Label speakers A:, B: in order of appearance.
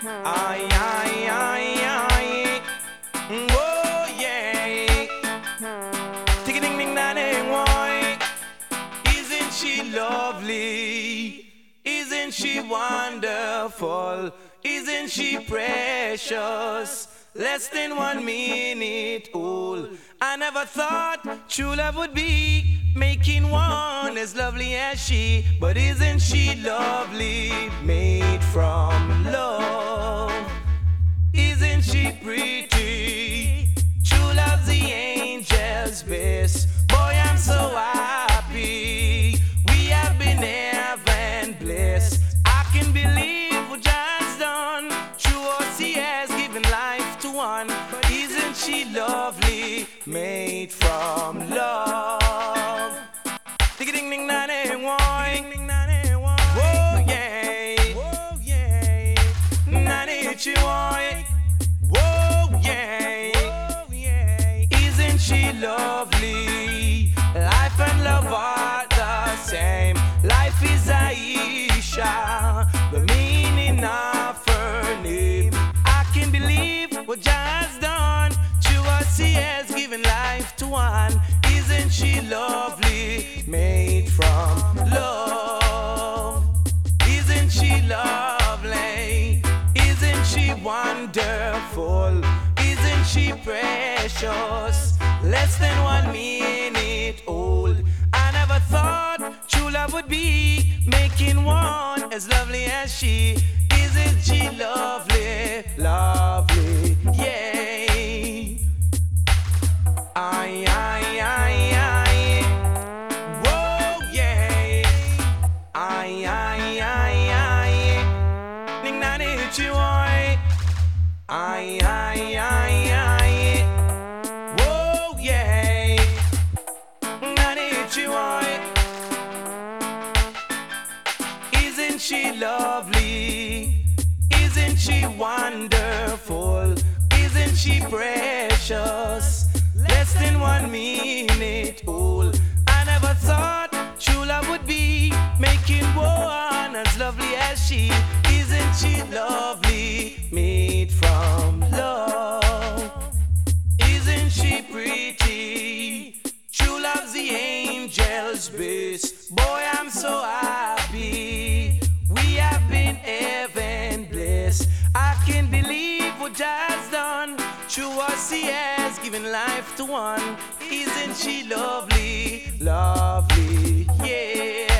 A: Ay, ay, ay, ay. Oh, yeah. Tick ding ding da ding, why? Isn't she lovely? Isn't she wonderful? Isn't she precious? Less than 1 minute old. I never thought true love would be making one as lovely as she. But isn't she lovely? Made from love. Isn't she pretty? True love's the angel's best. Boy, I'm so happy. We have been heaven blessed. I can believe what just done. True OC has given life to one. But isn't she lovely? Made from love. Ding ding ding da ding why? Whoa yeah. Whoa yeah. Na ding chi why? Whoa yeah. Whoa yeah. Isn't she lovely? Life and love are the same. Life is Aisha, the meaning of her name. I can believe what just done. She has given life to one. Isn't she lovely? Made from love. Isn't she lovely? Isn't she wonderful? Isn't she precious? Less than 1 minute old. I never thought true love would be making one as lovely as she. Isn't she lovely? Lovely, yeah. Ay, ay, ay, ay. Whoa, yeah. Ay, ay, ay, ay. Ning na ni chi wai. Ay, ay, ay, ay. Whoa, yeah. Na ni chi wai. Isn't she lovely? Isn't she wonderful? Isn't she precious? Less than 1 minute old. I never thought true love would be making one as lovely as she. Isn't she lovely? Made from love. Isn't she pretty? True love's the angel's best. Boy, I'm so happy. We have been heaven blessed. I can't believe what just done. True was he has given life to one. Isn't she lovely? Lovely, yeah.